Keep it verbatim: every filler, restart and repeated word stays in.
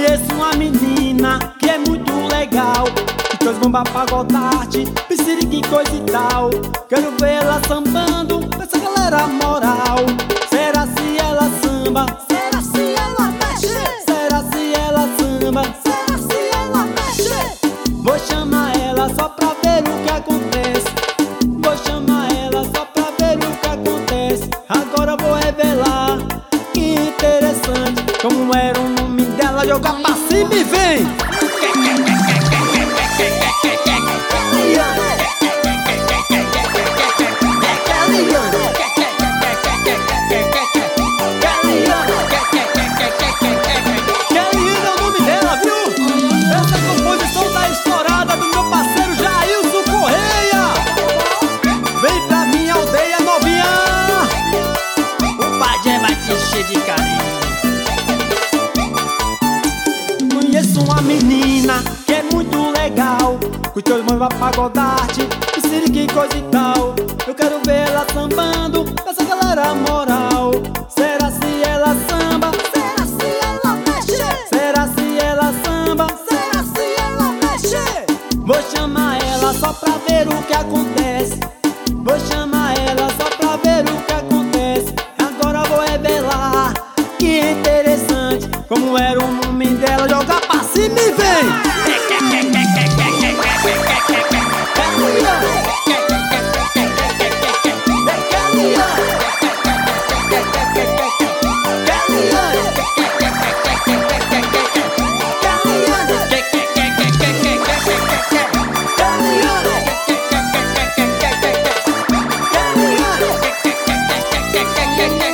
Conheço uma menina que é muito legal, que trouxe bomba pra godarte, piscirica, coisa e tal. Quero ver ela sambando com essa galera moral. Será se ela samba? Será se ela mexe? Será se ela samba? Será se ela mexe? Vou chamar ela só pra ver o que acontece. Vou chamar ela só pra ver o que acontece. Agora vou revelar, que interessante, como era o nome dela. Joga pra cima e vem! Conheço uma menina que é muito legal, com teus mãos pra godarte, piscirica e coisa e tal. Eu quero ver ela sambando com essa galera moral. Será se ela samba? Será se ela mexe? Será se ela samba? Será se ela mexe? Vou chamar ela só pra ver o que acontece. Vou chamar ela só pra ver o que acontece. Agora vou revelar, que interessante, como era o nome dela. Joga pra cima e vem! Yeah.